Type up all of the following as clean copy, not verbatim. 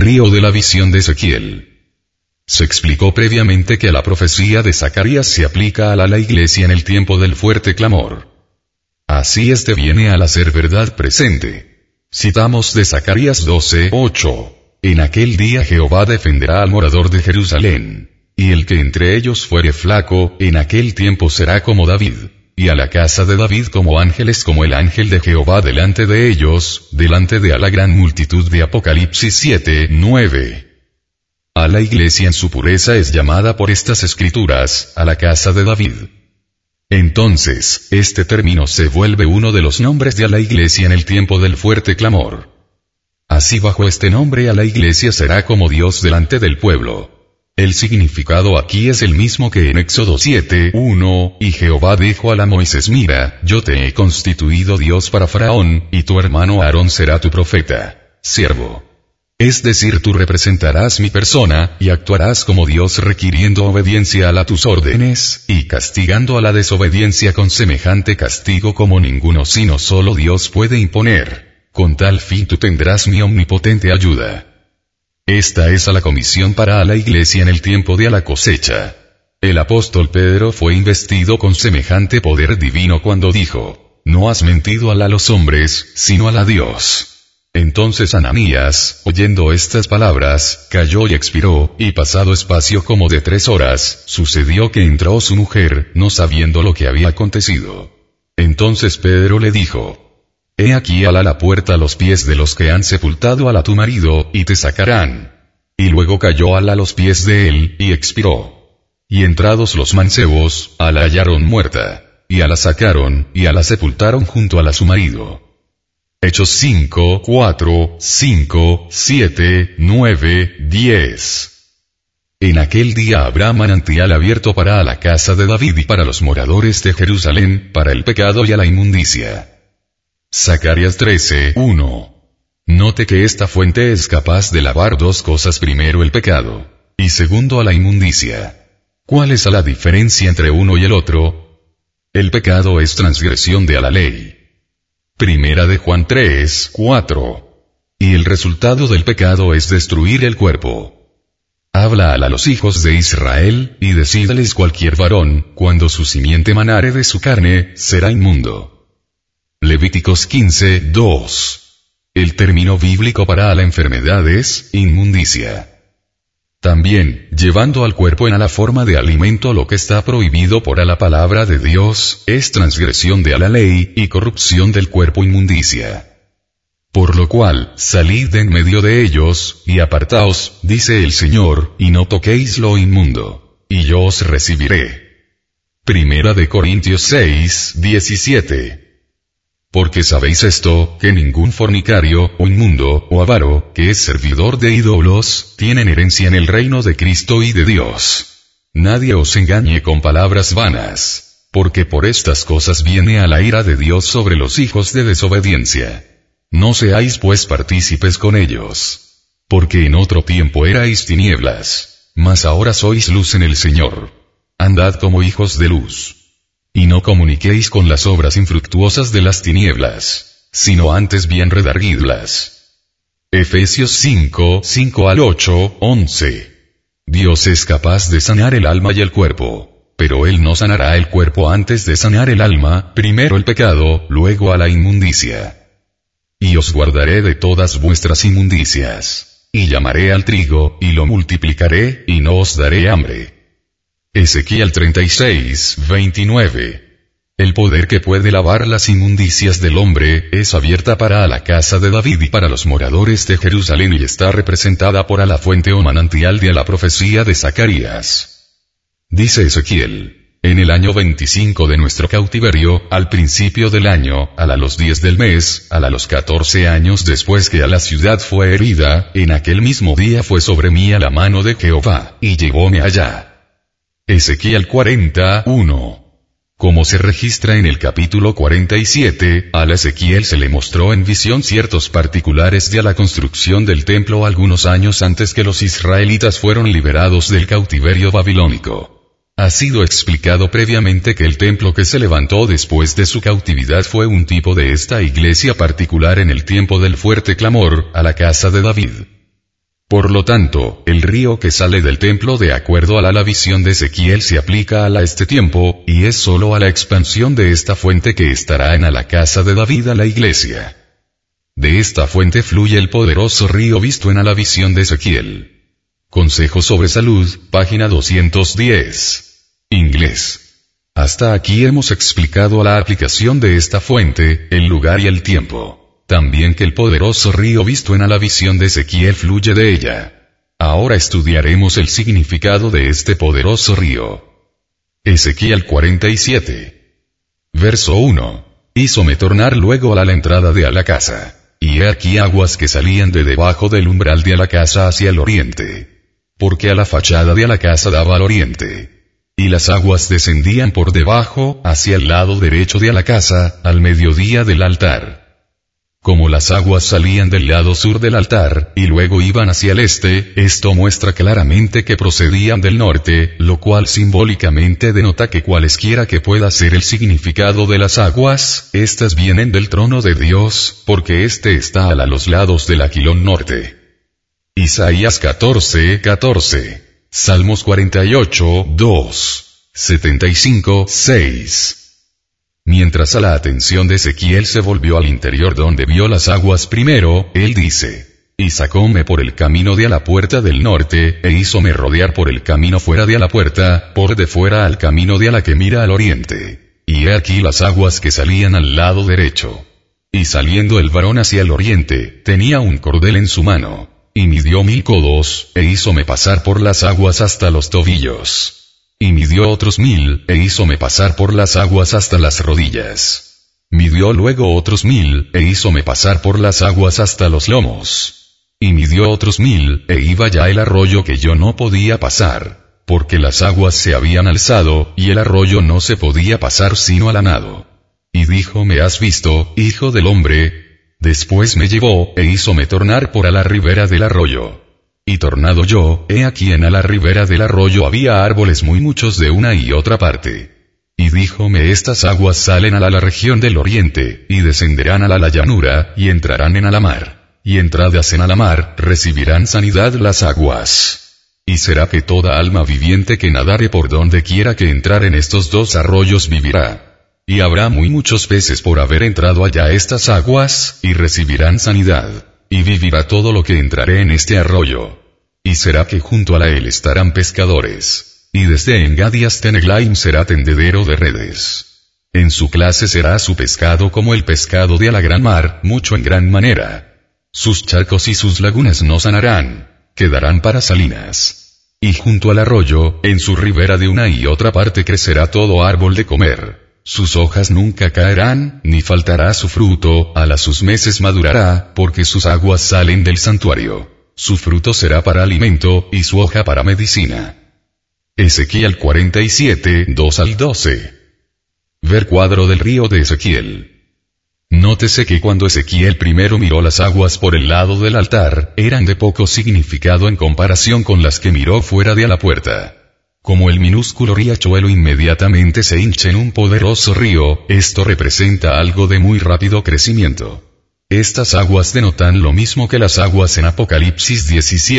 río de la visión de Ezequiel. Se explicó previamente que la profecía de Zacarías se aplica a la iglesia en el tiempo del fuerte clamor. Así este viene a ser verdad presente. Citamos de Zacarías 12:8. En aquel día Jehová defenderá al morador de Jerusalén. Y el que entre ellos fuere flaco, en aquel tiempo será como David. Y a la casa de David como ángeles como el ángel de Jehová delante de ellos, delante de a la gran multitud de Apocalipsis 7:9. A la iglesia en su pureza es llamada por estas escrituras, a la casa de David. Entonces, este término se vuelve uno de los nombres de a la iglesia en el tiempo del fuerte clamor. Así bajo este nombre a la iglesia será como Dios delante del pueblo. El significado aquí es el mismo que en Éxodo 7:1, y Jehová dijo a Moisés: mira, yo te he constituido Dios para Faraón, y tu hermano Aarón será tu profeta, siervo. Es decir, tú representarás mi persona, y actuarás como Dios requiriendo obediencia a tus órdenes, y castigando a la desobediencia con semejante castigo como ninguno sino solo Dios puede imponer. Con tal fin tú tendrás mi omnipotente ayuda. Esta es a la comisión para a la iglesia en el tiempo de a la cosecha. El apóstol Pedro fue investido con semejante poder divino cuando dijo: no has mentido a los hombres, sino a Dios. Entonces Ananías, oyendo estas palabras, cayó y expiró, y pasado espacio como de 3 horas, sucedió que entró su mujer, no sabiendo lo que había acontecido. Entonces Pedro le dijo: he aquí a la puerta los pies de los que han sepultado a tu marido, y te sacarán. Y luego cayó a los pies de él, y expiró. Y entrados los mancebos, la hallaron muerta, y la sacaron, y la sepultaron junto a su marido. Hechos 5, 4, 5, 7, 9, 10. En aquel día habrá manantial abierto para la casa de David y para los moradores de Jerusalén, para el pecado y a la inmundicia. Zacarías 13:1. Note que esta fuente es capaz de lavar 2 cosas: primero el pecado, y segundo a la inmundicia. ¿Cuál es la diferencia entre uno y el otro? El pecado es transgresión de la ley. Primera de Juan 3:4. Y el resultado del pecado es destruir el cuerpo. Habla a los hijos de Israel, y decídales: cualquier varón, cuando su simiente manare de su carne, será inmundo. Levíticos 15:2. El término bíblico para la enfermedad es inmundicia. También, llevando al cuerpo en la forma de alimento lo que está prohibido por la palabra de Dios, es transgresión de la ley, y corrupción del cuerpo inmundicia. Por lo cual, salid de en medio de ellos, y apartaos, dice el Señor, y no toquéis lo inmundo, y yo os recibiré. Primera de Corintios 6:17. Porque sabéis esto, que ningún fornicario, o inmundo, o avaro, que es servidor de ídolos, tienen herencia en el reino de Cristo y de Dios. Nadie os engañe con palabras vanas, porque por estas cosas viene a la ira de Dios sobre los hijos de desobediencia. No seáis pues partícipes con ellos. Porque en otro tiempo erais tinieblas, mas ahora sois luz en el Señor. Andad como hijos de luz. Y no comuniquéis con las obras infructuosas de las tinieblas, sino antes bien redarguidlas. Efesios 5, 5-8, 11. Dios es capaz de sanar el alma y el cuerpo, pero Él no sanará el cuerpo antes de sanar el alma, primero el pecado, luego a la inmundicia. Y os guardaré de todas vuestras inmundicias, y llamaré al trigo, y lo multiplicaré, y no os daré hambre. Ezequiel 36:29. El poder que puede lavar las inmundicias del hombre, es abierta para la casa de David y para los moradores de Jerusalén y está representada por la fuente o manantial de la profecía de Zacarías. Dice Ezequiel: en el año 25 de nuestro cautiverio, al principio del año, los 10 del mes, los 14 años después que la ciudad fue herida, en aquel mismo día fue sobre mí la mano de Jehová, y llevóme allá. Ezequiel 40:1. Como se registra en el capítulo 47, a Ezequiel se le mostró en visión ciertos particulares de la construcción del templo algunos años antes que los israelitas fueron liberados del cautiverio babilónico. Ha sido explicado previamente que el templo que se levantó después de su cautividad fue un tipo de esta iglesia particular en el tiempo del fuerte clamor, a la casa de David. Por lo tanto, el río que sale del templo de acuerdo a la visión de Ezequiel se aplica a este tiempo, y es sólo a la expansión de esta fuente que estará en la casa de David a la iglesia. De esta fuente fluye el poderoso río visto en la visión de Ezequiel. Consejo sobre salud, página 210. Inglés. Hasta aquí hemos explicado la aplicación de esta fuente, el lugar y el tiempo. También que el poderoso río visto en la visión de Ezequiel fluye de ella. Ahora estudiaremos el significado de este poderoso río. Ezequiel 47. Verso 1. Hízome tornar luego a la entrada de la casa. Y he aquí aguas que salían de debajo del umbral de la casa hacia el oriente. Porque a la fachada de la casa daba al oriente. Y las aguas descendían por debajo, hacia el lado derecho de la casa, al mediodía del altar. Como las aguas salían del lado sur del altar, y luego iban hacia el este, esto muestra claramente que procedían del norte, lo cual simbólicamente denota que cualesquiera que pueda ser el significado de las aguas, estas vienen del trono de Dios, porque éste está a los lados del aquilón norte. Isaías 14:14. Salmos 48:2. 75:6. Mientras a la atención de Ezequiel se volvió al interior donde vio las aguas primero, él dice, y sacóme por el camino de a la puerta del norte, e hízome rodear por el camino fuera de a la puerta, por de fuera al camino de a la que mira al oriente. Y he aquí las aguas que salían al lado derecho. Y saliendo el varón hacia el oriente, tenía un cordel en su mano, y midió 1000 codos, e hízome pasar por las aguas hasta los tobillos. Y midió otros 1000, e hízome pasar por las aguas hasta las rodillas. Midió luego otros 1000, e hízome pasar por las aguas hasta los lomos. Y midió otros 1000, e iba ya el arroyo que yo no podía pasar, porque las aguas se habían alzado, y el arroyo no se podía pasar sino a la nado. Y dijo: ¿Me has visto, hijo del hombre? Después me llevó, e hízome tornar por a la ribera del arroyo. Y tornado yo, he aquí en a la ribera del arroyo había árboles muy muchos de una y otra parte. Y díjome: estas aguas salen a la región del oriente, y descenderán a la llanura, y entrarán en la mar. Y entradas en la mar, recibirán sanidad las aguas. Y será que toda alma viviente que nadare por donde quiera que entrar en estos dos arroyos vivirá. Y habrá muy muchos peces por haber entrado allá estas aguas, y recibirán sanidad. Y vivirá todo lo que entraré en este arroyo. Y será que junto a él estarán pescadores. Y desde Engadi hasta Neglaim será tendedero de redes. En su clase será su pescado como el pescado de a la gran mar, mucho en gran manera. Sus charcos y sus lagunas no sanarán, quedarán para salinas. Y junto al arroyo, en su ribera de una y otra parte crecerá todo árbol de comer. Sus hojas nunca caerán, ni faltará su fruto, a sus meses madurará, porque sus aguas salen del santuario. Su fruto será para alimento, y su hoja para medicina. Ezequiel 47, 2-12. Ver cuadro del río de Ezequiel. Nótese que cuando Ezequiel primero miró las aguas por el lado del altar, eran de poco significado en comparación con las que miró fuera de la puerta. Como el minúsculo riachuelo inmediatamente se hincha en un poderoso río, esto representa algo de muy rápido crecimiento. Estas aguas denotan lo mismo que las aguas en Apocalipsis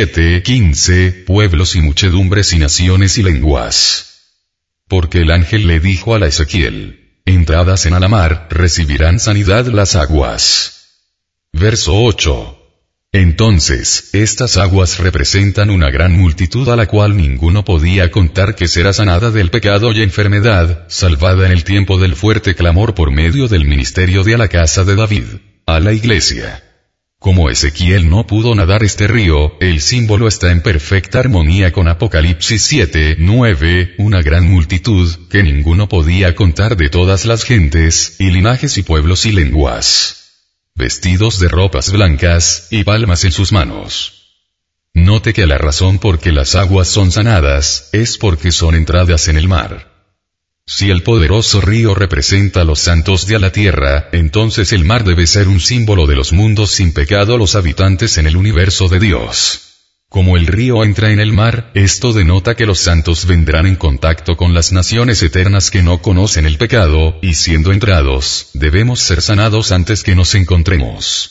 17:15, pueblos y muchedumbres y naciones y lenguas. Porque el ángel le dijo a Ezequiel: entradas en la mar, recibirán sanidad las aguas. Verso 8. Entonces, estas aguas representan una gran multitud a la cual ninguno podía contar, que será sanada del pecado y enfermedad, salvada en el tiempo del fuerte clamor por medio del ministerio de a la casa de David, a la iglesia. Como Ezequiel no pudo nadar este río, el símbolo está en perfecta armonía con Apocalipsis 7:9, una gran multitud, que ninguno podía contar, de todas las gentes, y linajes y pueblos y lenguas. Vestidos de ropas blancas, y palmas en sus manos. Note que la razón por que las aguas son sanadas, es porque son entradas en el mar. Si el poderoso río representa a los santos de a la tierra, entonces el mar debe ser un símbolo de los mundos sin pecado, los habitantes en el universo de Dios. Como el río entra en el mar, esto denota que los santos vendrán en contacto con las naciones eternas que no conocen el pecado, y siendo entrados, debemos ser sanados antes que nos encontremos.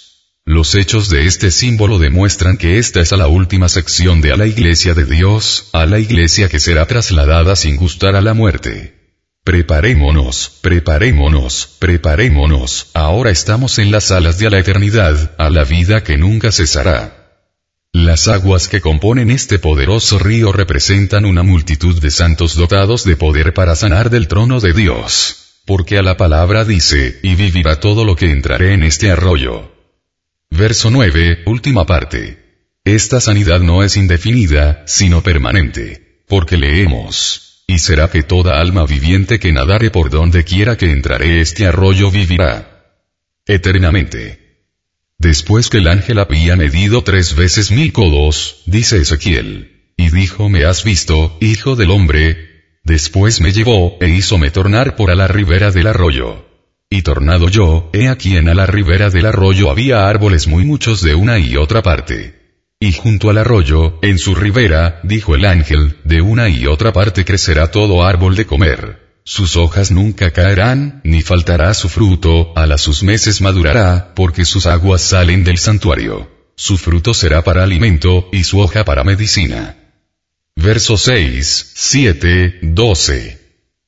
Los hechos de este símbolo demuestran que esta es la última sección de a la iglesia de Dios, a la iglesia que será trasladada sin gustar a la muerte. Preparémonos, preparémonos, preparémonos, ahora estamos en las alas de a la eternidad, a la vida que nunca cesará. Las aguas que componen este poderoso río representan una multitud de santos dotados de poder para sanar del trono de Dios, porque a la palabra dice, y vivirá todo lo que entraré en este arroyo. Verso 9, última parte. Esta sanidad no es indefinida, sino permanente, porque leemos, y será que toda alma viviente que nadare por donde quiera que entraré este arroyo vivirá eternamente. Después que el ángel había medido 3 veces 1000 codos, dice Ezequiel, y dijo: ¿Me has visto, hijo del hombre? Después me llevó, e hízome tornar por a la ribera del arroyo. Y tornado yo, he aquí en a la ribera del arroyo había árboles muy muchos de una y otra parte. Y junto al arroyo, en su ribera, dijo el ángel, de una y otra parte crecerá todo árbol de comer. Sus hojas nunca caerán, ni faltará su fruto, a sus meses madurará, porque sus aguas salen del santuario. Su fruto será para alimento, y su hoja para medicina. Versos 6, 7, 12.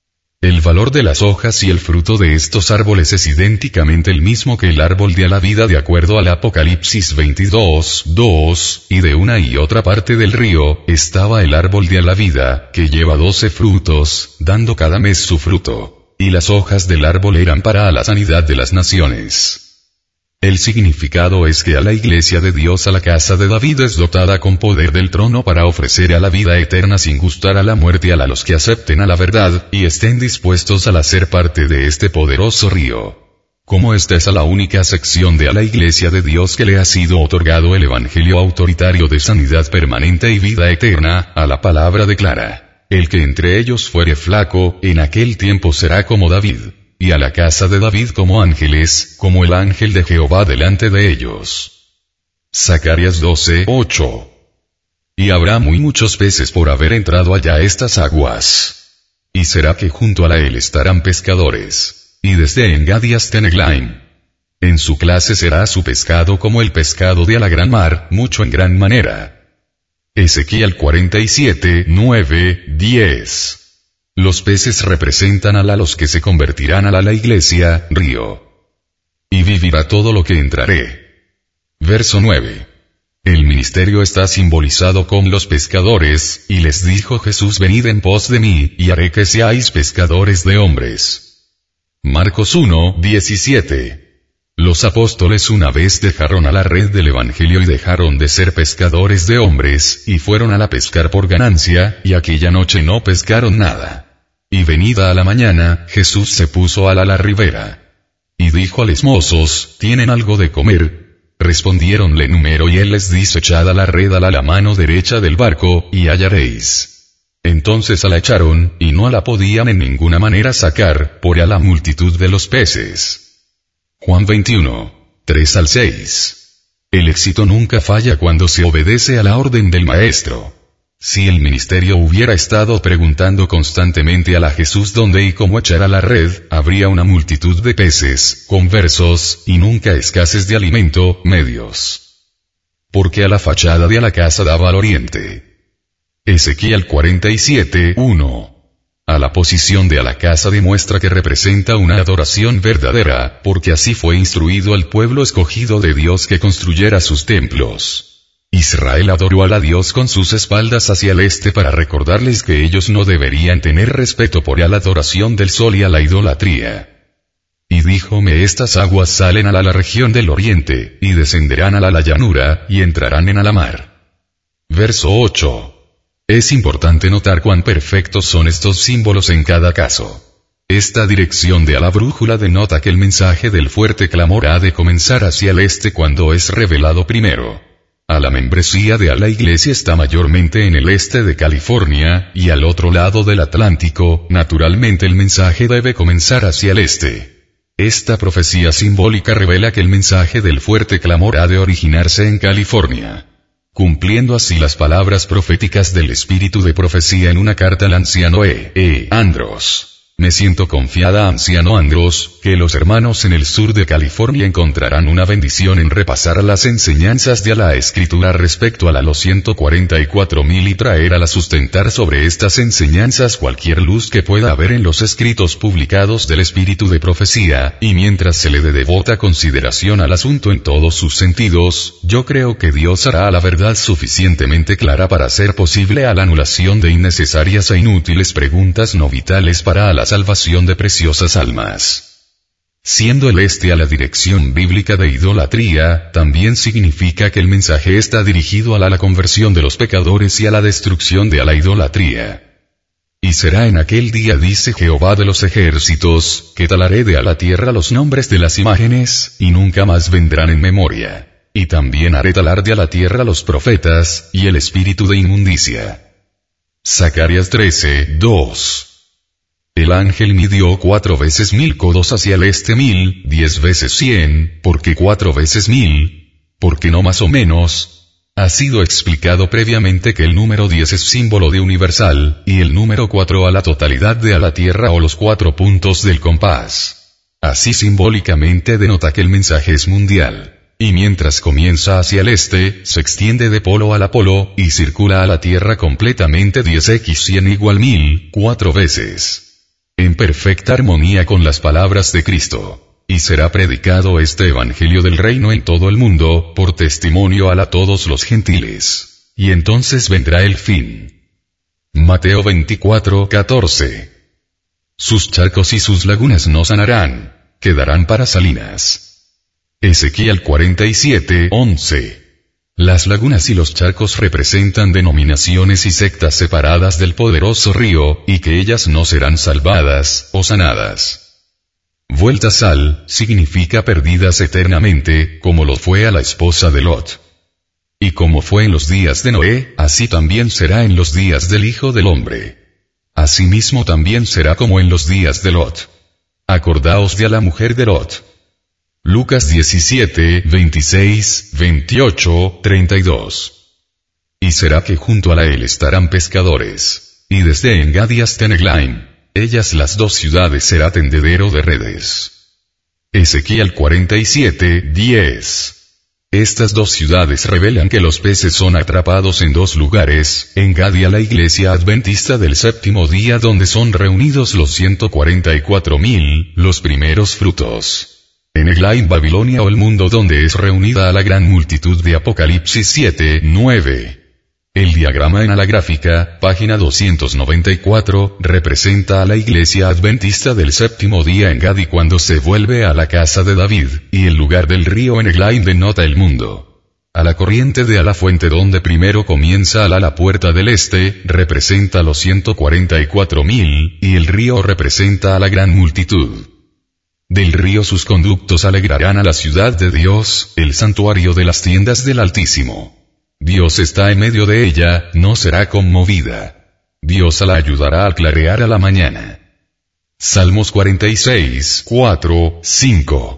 El valor de las hojas y el fruto de estos árboles es idénticamente el mismo que el árbol de la vida de acuerdo al Apocalipsis 22, 2, y de una y otra parte del río, estaba el árbol de la vida, que lleva 12 frutos, dando cada mes su fruto, y las hojas del árbol eran para la sanidad de las naciones. El significado es que a la iglesia de Dios, a la casa de David, es dotada con poder del trono para ofrecer a la vida eterna sin gustar a la muerte a los que acepten a la verdad, y estén dispuestos a ser parte de este poderoso río. Como esta es la única sección de a la iglesia de Dios que le ha sido otorgado el evangelio autoritario de sanidad permanente y vida eterna, a la palabra declara: el que entre ellos fuere flaco, en aquel tiempo será como David. Y a la casa de David como ángeles, como el ángel de Jehová delante de ellos. Zacarías 12, 8. Y habrá muy muchos peces por haber entrado allá estas aguas. Y será que junto a él estarán pescadores. Y desde Engadi hasta Neglaim. En su clase será su pescado como el pescado de a la gran mar, mucho en gran manera. Ezequiel 47, 9, 10. Los peces representan a los que se convertirán a la iglesia, río. Y vivirá todo lo que entraré. Verso 9. El ministerio está simbolizado con los pescadores, y les dijo Jesús: venid en pos de mí, y haré que seáis pescadores de hombres. Marcos 1, 17. Los apóstoles una vez dejaron a la red del evangelio y dejaron de ser pescadores de hombres, y fueron a pescar por ganancia, y aquella noche no pescaron nada. Y venida a la mañana, Jesús se puso a la ribera. Y dijo a los mozos: ¿tienen algo de comer? Respondiéronle número, y él les dice: echad a la red a la mano derecha del barco, y hallaréis. Entonces la echaron, y no la podían en ninguna manera sacar, por la multitud de los peces. Juan 21, 3 al 6. El éxito nunca falla cuando se obedece a la orden del Maestro. Si el ministerio hubiera estado preguntando constantemente a Jesús dónde y cómo echar a la red, habría una multitud de peces, conversos, y nunca escasez de alimento, medios. Porque a la fachada de la casa daba al oriente. Ezequiel 47, 1. A la posición de la casa demuestra que representa una adoración verdadera, porque así fue instruido al pueblo escogido de Dios que construyera sus templos. Israel adoró a Dios con sus espaldas hacia el este para recordarles que ellos no deberían tener respeto por la adoración del sol y a la idolatría. Y díjome: estas aguas salen a la región del oriente, y descenderán a la llanura, y entrarán en la mar. Verso 8. Es importante notar cuán perfectos son estos símbolos en cada caso. Esta dirección de la brújula denota que el mensaje del fuerte clamor ha de comenzar hacia el este cuando es revelado primero. A la membresía de la iglesia está mayormente en el este de California, y al otro lado del Atlántico, naturalmente el mensaje debe comenzar hacia el este. Esta profecía simbólica revela que el mensaje del fuerte clamor ha de originarse en California. Cumpliendo así las palabras proféticas del espíritu de profecía en una carta al anciano Andros. Me siento confiada, anciano Andros, que los hermanos en el sur de California encontrarán una bendición en repasar las enseñanzas de la Escritura respecto a los 144.000 y traer a la sustentar sobre estas enseñanzas cualquier luz que pueda haber en los escritos publicados del Espíritu de Profecía, y mientras se le dé devota consideración al asunto en todos sus sentidos, yo creo que Dios hará la verdad suficientemente clara para hacer posible a la anulación de innecesarias e inútiles preguntas no vitales para la salvación de preciosas almas. Siendo el este a la dirección bíblica de idolatría, también significa que el mensaje está dirigido a la conversión de los pecadores y a la destrucción de la idolatría. Y será en aquel día, dice Jehová de los ejércitos, que talaré de a la tierra los nombres de las imágenes, y nunca más vendrán en memoria. Y también haré talar de a la tierra los profetas, y el espíritu de inmundicia. Zacarías 13:2. El ángel midió 4 veces 1000 codos hacia el este, 1000, 10 veces 100, porque 4 veces 1000, porque no más o menos. Ha sido explicado previamente que el número 10 es símbolo de universal, y el número 4 a la totalidad de a la tierra o los 4 puntos del compás. Así simbólicamente denota que el mensaje es mundial. Y mientras comienza hacia el este, se extiende de polo a polo, y circula a la tierra completamente 10x 100 igual 1000, 4 veces. En perfecta armonía con las palabras de Cristo. Y será predicado este evangelio del reino en todo el mundo, por testimonio a todos los gentiles. Y entonces vendrá el fin. Mateo 24:14. Sus charcos y sus lagunas no sanarán, quedarán para salinas. Ezequiel 47:11. Las lagunas y los charcos representan denominaciones y sectas separadas del poderoso río, y que ellas no serán salvadas, o sanadas. Vuelta sal, significa perdidas eternamente, como lo fue a la esposa de Lot. Y como fue en los días de Noé, así también será en los días del Hijo del Hombre. Asimismo también será como en los días de Lot. Acordaos de a la mujer de Lot. Lucas 17, 26, 28, 32. Y será que junto a él estarán pescadores. Y desde Engadi hasta Eneglaim, ellas las dos ciudades será tendedero de redes. Ezequiel 47, 10. Estas dos ciudades revelan que los peces son atrapados en dos lugares, Engadi a la iglesia adventista del séptimo día donde son reunidos los 144.000, los primeros frutos. En Eglaim, Babilonia o el mundo donde es reunida a la gran multitud de Apocalipsis 7, 9. El diagrama en la gráfica, página 294, representa a la iglesia adventista del séptimo día en Gadi cuando se vuelve a la casa de David, y el lugar del río en Eglaim denota el mundo. A la corriente de a la fuente donde primero comienza a la puerta del este, representa a los 144.000, y el río representa a la gran multitud. Del río sus conductos alegrarán a la ciudad de Dios, el santuario de las tiendas del Altísimo. Dios está en medio de ella, no será conmovida. Dios la ayudará a clarear a la mañana. Salmos 46, 4, 5.